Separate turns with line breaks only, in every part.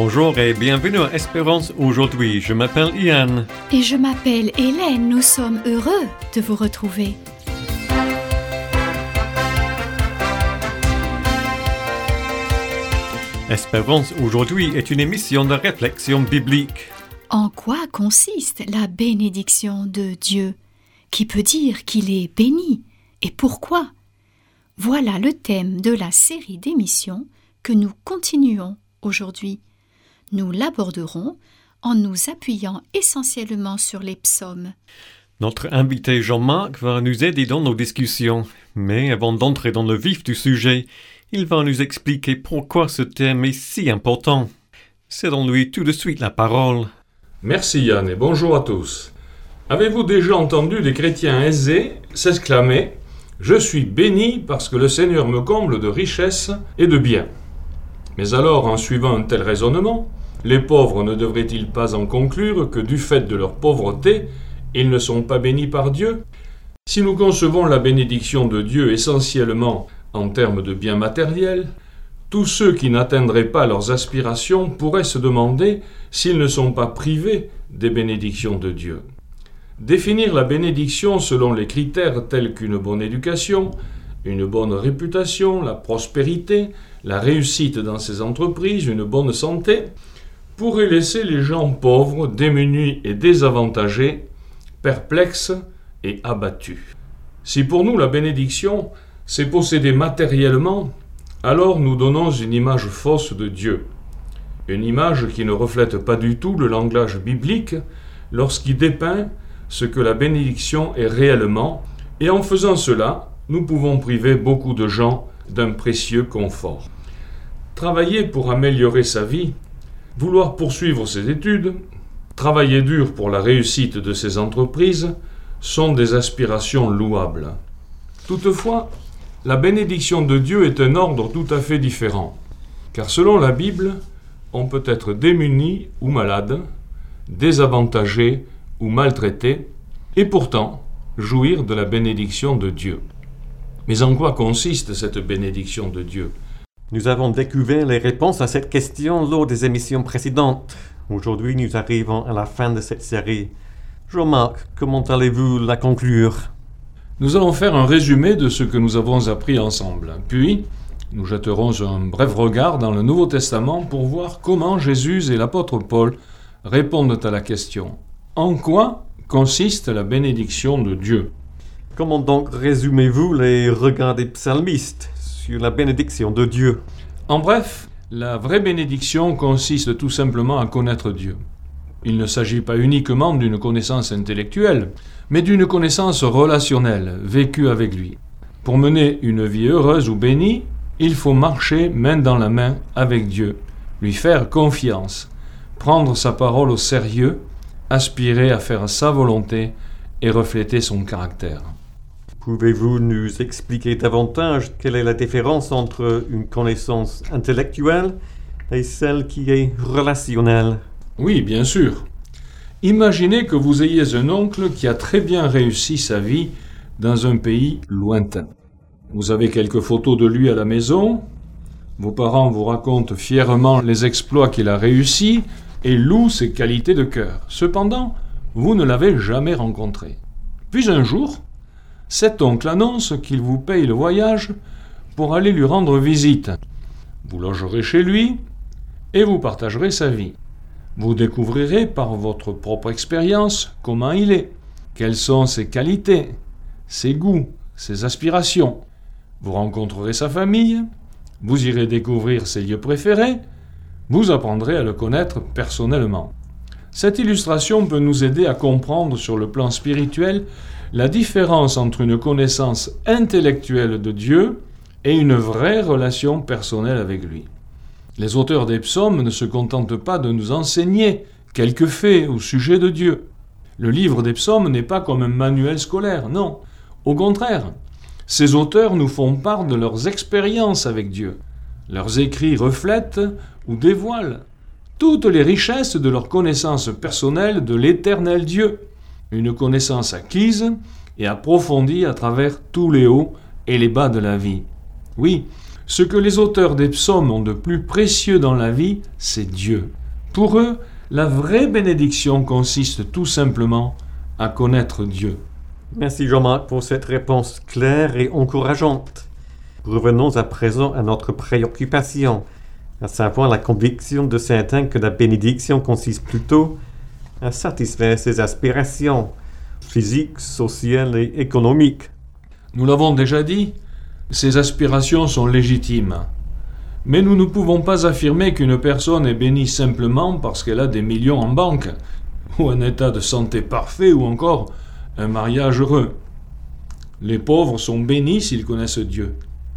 Bonjour et bienvenue à Espérance aujourd'hui. Je m'appelle Ian.
Et je m'appelle Hélène. Nous sommes heureux de vous retrouver.
Espérance aujourd'hui est une émission de réflexion biblique.
En quoi consiste la bénédiction de Dieu? Qui peut dire qu'il est béni? Et pourquoi? Voilà le thème de la série d'émissions que nous continuons aujourd'hui. Nous l'aborderons en nous appuyant essentiellement sur les psaumes.
Notre invité Jean-Marc va nous aider dans nos discussions, mais avant d'entrer dans le vif du sujet, il va nous expliquer pourquoi ce thème est si important. Cédons-lui tout de suite la parole.
Merci Yann et bonjour à tous. Avez-vous déjà entendu des chrétiens aisés s'exclamer « Je suis béni parce que le Seigneur me comble de richesses et de biens ». Mais alors, en suivant un tel raisonnement, les pauvres ne devraient-ils pas en conclure que du fait de leur pauvreté, ils ne sont pas bénis par Dieu? Si nous concevons la bénédiction de Dieu essentiellement en termes de biens matériels, tous ceux qui n'atteindraient pas leurs aspirations pourraient se demander s'ils ne sont pas privés des bénédictions de Dieu. Définir la bénédiction selon les critères tels qu'une bonne éducation, une bonne réputation, la prospérité, la réussite dans ses entreprises, une bonne santé, pourrait laisser les gens pauvres, démunis et désavantagés, perplexes et abattus. Si pour nous la bénédiction, c'est posséder matériellement, alors nous donnons une image fausse de Dieu. Une image qui ne reflète pas du tout le langage biblique lorsqu'il dépeint ce que la bénédiction est réellement, et en faisant cela, nous pouvons priver beaucoup de gens d'un précieux confort. Travailler pour améliorer sa vie, vouloir poursuivre ses études, travailler dur pour la réussite de ses entreprises sont des aspirations louables. Toutefois, la bénédiction de Dieu est un ordre tout à fait différent, car selon la Bible, on peut être démuni ou malade, désavantagé ou maltraité, et pourtant jouir de la bénédiction de Dieu. Mais en quoi consiste cette bénédiction de Dieu?
Nous avons découvert les réponses à cette question lors des émissions précédentes. Aujourd'hui, nous arrivons à la fin de cette série. Jean-Marc, comment allez-vous la conclure?
Nous allons faire un résumé de ce que nous avons appris ensemble. Puis, nous jetterons un bref regard dans le Nouveau Testament pour voir comment Jésus et l'apôtre Paul répondent à la question « En quoi consiste la bénédiction de Dieu ?»
Comment donc résumez-vous les regards des psalmistes sur la bénédiction de Dieu?
En bref, la vraie bénédiction consiste tout simplement à connaître Dieu. Il ne s'agit pas uniquement d'une connaissance intellectuelle, mais d'une connaissance relationnelle, vécue avec lui. Pour mener une vie heureuse ou bénie, il faut marcher main dans la main avec Dieu, lui faire confiance, prendre sa parole au sérieux, aspirer à faire sa volonté et refléter son caractère.
Pouvez-vous nous expliquer davantage quelle est la différence entre une connaissance intellectuelle et celle qui est relationnelle?
Oui, bien sûr. Imaginez que vous ayez un oncle qui a très bien réussi sa vie dans un pays lointain. Vous avez quelques photos de lui à la maison, vos parents vous racontent fièrement les exploits qu'il a réussis et louent ses qualités de cœur. Cependant, vous ne l'avez jamais rencontré. Puis un jour, cet oncle annonce qu'il vous paye le voyage pour aller lui rendre visite. Vous logerez chez lui et vous partagerez sa vie. Vous découvrirez par votre propre expérience comment il est, quelles sont ses qualités, ses goûts, ses aspirations. Vous rencontrerez sa famille, vous irez découvrir ses lieux préférés, vous apprendrez à le connaître personnellement. Cette illustration peut nous aider à comprendre sur le plan spirituel la différence entre une connaissance intellectuelle de Dieu et une vraie relation personnelle avec lui. Les auteurs des psaumes ne se contentent pas de nous enseigner quelques faits au sujet de Dieu. Le livre des psaumes n'est pas comme un manuel scolaire, non. Au contraire, ces auteurs nous font part de leurs expériences avec Dieu. Leurs écrits reflètent ou dévoilent toutes les richesses de leur connaissance personnelle de l'éternel Dieu. Une connaissance acquise et approfondie à travers tous les hauts et les bas de la vie. Oui, Ce que les auteurs des psaumes ont de plus précieux dans la vie, c'est Dieu. Pour eux, la vraie bénédiction consiste tout simplement à connaître Dieu.
Merci Jean-Marc pour cette réponse claire et encourageante. Revenons à présent à notre préoccupation, à savoir la conviction de certains que la bénédiction consiste plutôt à satisfaire ses aspirations physiques, sociales et économiques.
Nous l'avons déjà dit, ces aspirations sont légitimes. Mais nous ne pouvons pas affirmer qu'une personne est bénie simplement parce qu'elle a des millions en banque, ou un état de santé parfait, ou encore un mariage heureux. Les pauvres sont bénis s'ils connaissent Dieu.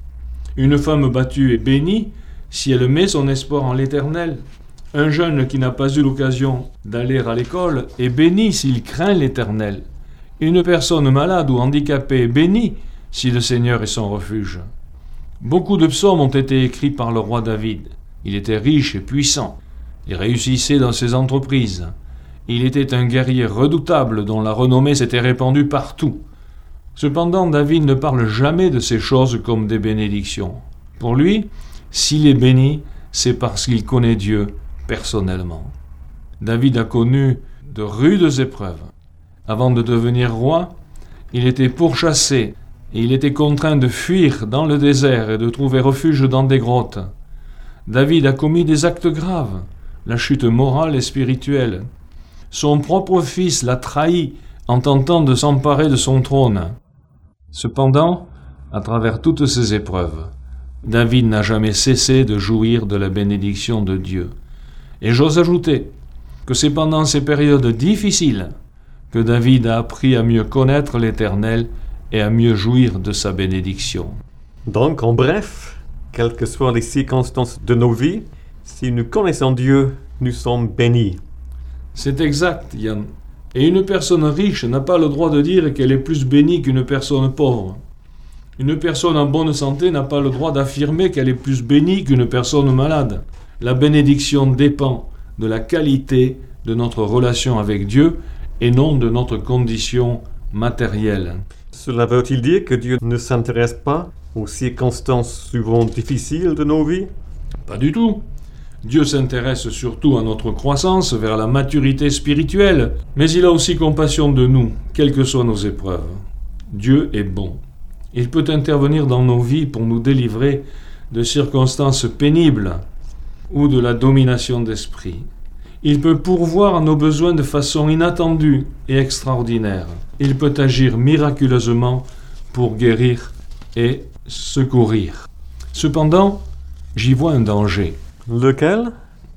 Une femme battue est bénie si elle met son espoir en l'Éternel. Un jeune qui n'a pas eu l'occasion d'aller à l'école est béni s'il craint l'Éternel. Une personne malade ou handicapée est bénie si le Seigneur est son refuge. Beaucoup de psaumes ont été écrits par le roi David. Il était riche et puissant. Il réussissait dans ses entreprises. Il était un guerrier redoutable dont la renommée s'était répandue partout. Cependant, David ne parle jamais de ces choses comme des bénédictions. Pour lui, s'il est béni, c'est parce qu'il connaît Dieu personnellement. David a connu de rudes épreuves. Avant de devenir roi, il était pourchassé et il était contraint de fuir dans le désert et de trouver refuge dans des grottes. David a commis des actes graves, la chute morale et spirituelle. Son propre fils l'a trahi en tentant de s'emparer de son trône. Cependant, à travers toutes ces épreuves, David n'a jamais cessé de jouir de la bénédiction de Dieu. Et j'ose ajouter que c'est pendant ces périodes difficiles que David a appris à mieux connaître l'Éternel et à mieux jouir de sa bénédiction.
Donc, en bref, quelles que soient les circonstances de nos vies, si nous connaissons Dieu, nous sommes bénis.
C'est exact, Yann. Et une personne riche n'a pas le droit de dire qu'elle est plus bénie qu'une personne pauvre. Une personne en bonne santé n'a pas le droit d'affirmer qu'elle est plus bénie qu'une personne malade. La bénédiction dépend de la qualité de notre relation avec Dieu et non de notre condition matérielle.
Cela veut-il dire que Dieu ne s'intéresse pas aux circonstances souvent difficiles de nos vies?
Pas du tout. Dieu s'intéresse surtout à notre croissance vers la maturité spirituelle, mais il a aussi compassion de nous, quelles que soient nos épreuves. Dieu est bon. Il peut intervenir dans nos vies pour nous délivrer de circonstances pénibles ou de la domination d'esprit. Il peut pourvoir à nos besoins de façon inattendue et extraordinaire. Il peut agir miraculeusement pour guérir et secourir. Cependant, j'y vois un danger.
Lequel?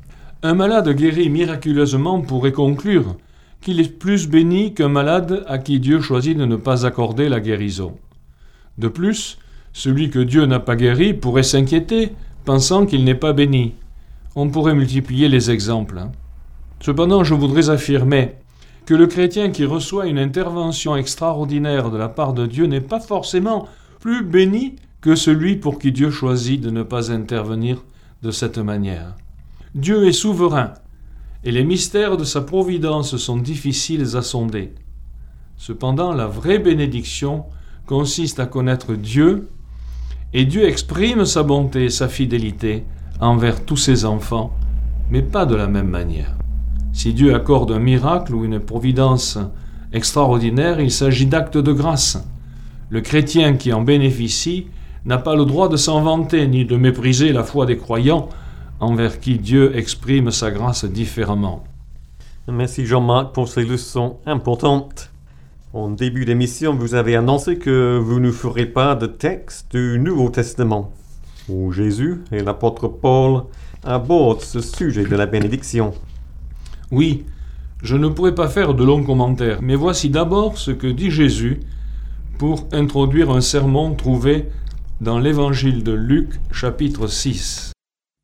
Un malade guéri miraculeusement pourrait conclure qu'il est plus béni qu'un malade à qui Dieu choisit de ne pas accorder la guérison. De plus, celui que Dieu n'a pas guéri pourrait s'inquiéter, pensant qu'il n'est pas béni. On pourrait multiplier les exemples. Cependant, je voudrais affirmer que le chrétien qui reçoit une intervention extraordinaire de la part de Dieu n'est pas forcément plus béni que celui pour qui Dieu choisit de ne pas intervenir de cette manière. Dieu est souverain, et les mystères de sa providence sont difficiles à sonder. Cependant, la vraie bénédiction consiste à connaître Dieu, et Dieu exprime sa bonté et sa fidélité envers tous ses enfants, mais pas de la même manière. Si Dieu accorde un miracle ou une providence extraordinaire, il s'agit d'actes de grâce. Le chrétien qui en bénéficie n'a pas le droit de s'en vanter ni de mépriser la foi des croyants envers qui Dieu exprime sa grâce différemment.
Merci Jean-Marc pour ces leçons importantes. En début d'émission, vous avez annoncé que vous ne ferez pas de texte du Nouveau Testament, où Jésus et l'apôtre Paul abordent ce sujet de la bénédiction.
Oui, je ne pourrais pas faire de longs commentaires, mais voici d'abord ce que dit Jésus pour introduire un sermon trouvé dans l'évangile de Luc, chapitre 6.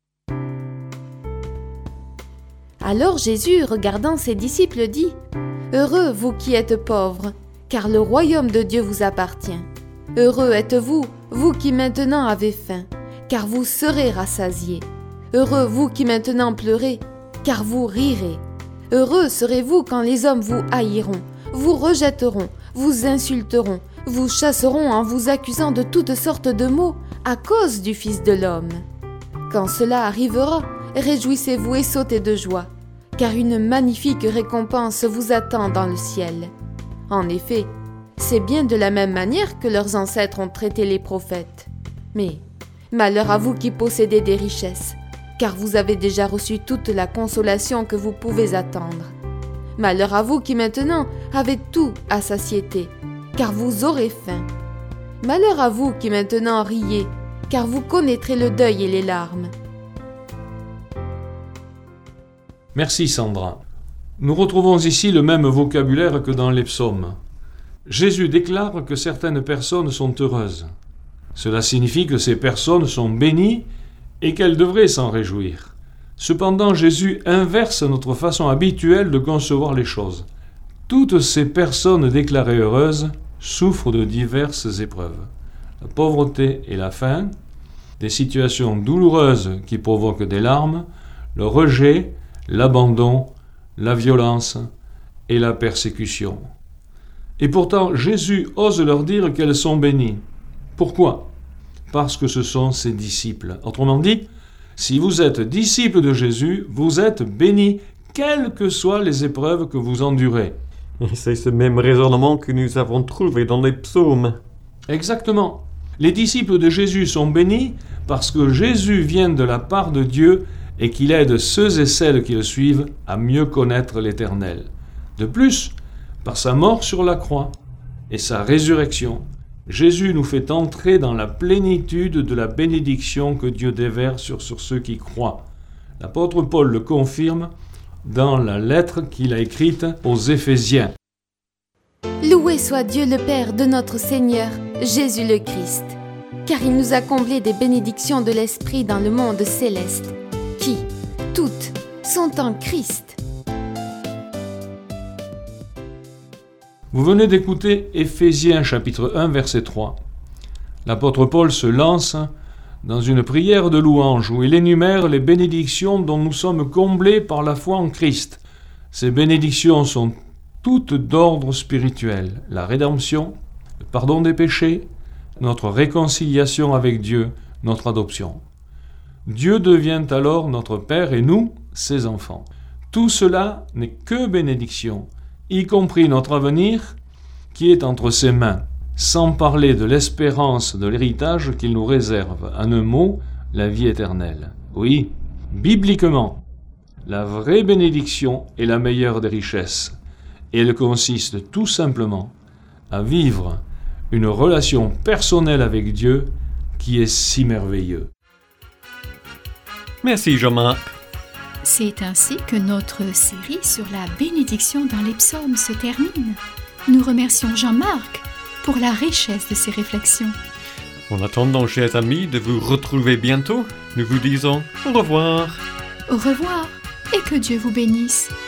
Alors Jésus, regardant ses disciples, dit : « Heureux vous qui êtes pauvres, car le royaume de Dieu vous appartient. Heureux êtes-vous, vous qui maintenant avez faim, car vous serez rassasiés. Heureux vous qui maintenant pleurez, car vous rirez. Heureux serez-vous quand les hommes vous haïront, vous rejetteront, vous insulteront, vous chasseront en vous accusant de toutes sortes de maux à cause du Fils de l'homme. Quand cela arrivera, réjouissez-vous et sautez de joie, car une magnifique récompense vous attend dans le ciel. En effet, c'est bien de la même manière que leurs ancêtres ont traité les prophètes. Mais malheur à vous qui possédez des richesses, car vous avez déjà reçu toute la consolation que vous pouvez attendre. Malheur à vous qui maintenant avez tout à satiété, car vous aurez faim. Malheur à vous qui maintenant riez, car vous connaîtrez le deuil et les larmes.
Merci Sandra. Nous retrouvons ici le même vocabulaire que dans les psaumes. Jésus déclare que certaines personnes sont heureuses. Cela signifie que ces personnes sont bénies et qu'elles devraient s'en réjouir. Cependant, Jésus inverse notre façon habituelle de concevoir les choses. Toutes ces personnes déclarées heureuses souffrent de diverses épreuves. La pauvreté et la faim, des situations douloureuses qui provoquent des larmes, le rejet, l'abandon, la violence et la persécution. Et pourtant, Jésus ose leur dire qu'elles sont bénies. Pourquoi ? Parce que ce sont ses disciples. Autrement dit, si vous êtes disciples de Jésus, vous êtes bénis, quelles que soient les épreuves que vous endurez.
C'est ce même raisonnement que nous avons trouvé dans les psaumes.
Exactement. Les disciples de Jésus sont bénis parce que Jésus vient de la part de Dieu et qu'il aide ceux et celles qui le suivent à mieux connaître l'Éternel. De plus, par sa mort sur la croix et sa résurrection, Jésus nous fait entrer dans la plénitude de la bénédiction que Dieu déverse sur ceux qui croient. L'apôtre Paul le confirme dans la lettre qu'il a écrite aux Éphésiens.
Loué soit Dieu le Père de notre Seigneur, Jésus le Christ, car il nous a comblés des bénédictions de l'Esprit dans le monde céleste, qui, toutes, sont en Christ.
Vous venez d'écouter Éphésiens chapitre 1 verset 3. L'apôtre Paul se lance dans une prière de louange où il énumère les bénédictions dont nous sommes comblés par la foi en Christ. Ces bénédictions sont toutes d'ordre spirituel. La rédemption, le pardon des péchés, notre réconciliation avec Dieu, notre adoption. Dieu devient alors notre Père et nous, ses enfants. Tout cela n'est que bénédiction, y compris notre avenir qui est entre ses mains, sans parler de l'espérance de l'héritage qu'il nous réserve. En un mot, la vie éternelle. Oui, bibliquement, la vraie bénédiction est la meilleure des richesses, et elle consiste tout simplement à vivre une relation personnelle avec Dieu qui est si merveilleux.
Merci Jean-Marc.
C'est ainsi que notre série sur la bénédiction dans les psaumes se termine. Nous remercions Jean-Marc pour la richesse de ses réflexions.
En attendant, chers amis, de vous retrouver bientôt, nous vous disons au revoir.
Au revoir et que Dieu vous bénisse.